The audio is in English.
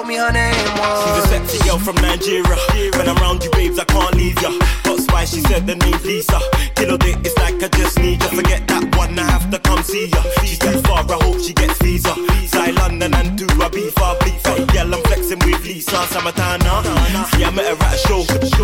me her name was. She's a sexy girl from Nigeria. When I'm round you babes I can't leave ya. Got spice, she said the name's Lisa. Kilo day, it's like I just need ya. Forget that one, I have to come see ya. She's too far, I hope she gets visa. Fly London and do a beef, I'll beat. Girl, I'm flexing with Lisa Samatana. See, I met her at a show.